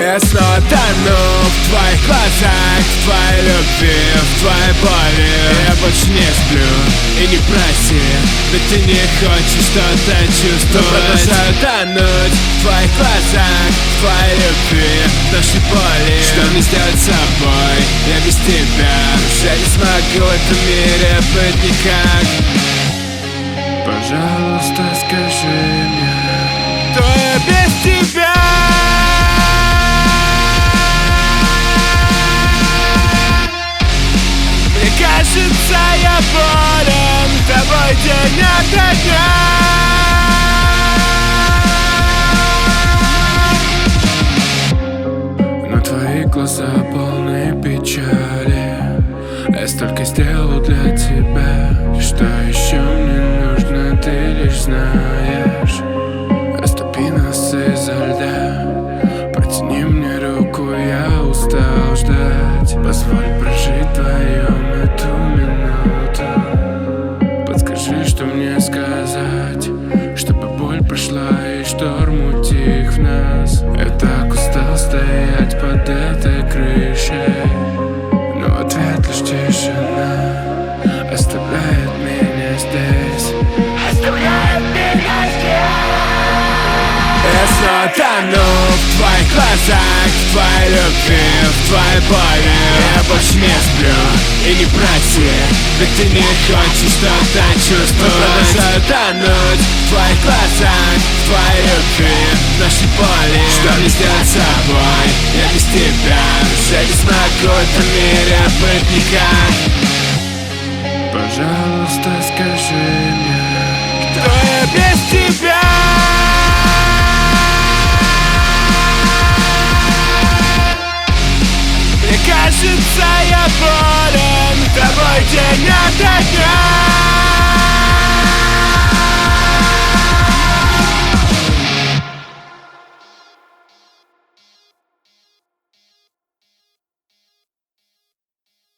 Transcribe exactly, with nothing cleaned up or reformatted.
Я снова тону в твоих глазах, в твоей любви, в твоей боли. Я больше не сплю и не проси, ведь ты не хочешь что-то чувствовать. Но продолжаю тонуть в твоих глазах, в твоей любви, в нашей боли. Что мне сделать с собой? Я без тебя уже не смогу в этом мире быть никак. Пожалуйста, скажи мне, кто я без тебя? Мне кажется, я болен тобой день ото дня. но твои глаза полны печали. Я столько сделал для тебя, что еще мне нужно, ты лишь знаешь. Растопи нас изо льда, протяни мне руку, я устал ждать. Позволь прожить вдвоем эту минуту. Подскажи, что мне сказать, чтобы боль прошла и шторм утих в нас. Я так устал стоять под этой крышей, но ответ лишь тишина оставляет меня здесь. Оставляет меня здесь. Я снова тону в твоих глазах, в твоей любви, в твоей боли. Я больше не сплю и не проси, ведь ты не хочешь что-то чувствовать. Но продолжаю тонуть в твоих глазах, в твоей любви, в нашей боли. Что мне сделать с собой? Я без тебя уже не смогу в этом мире быть никак. Пожалуйста, скажи мне, кто я без тебя?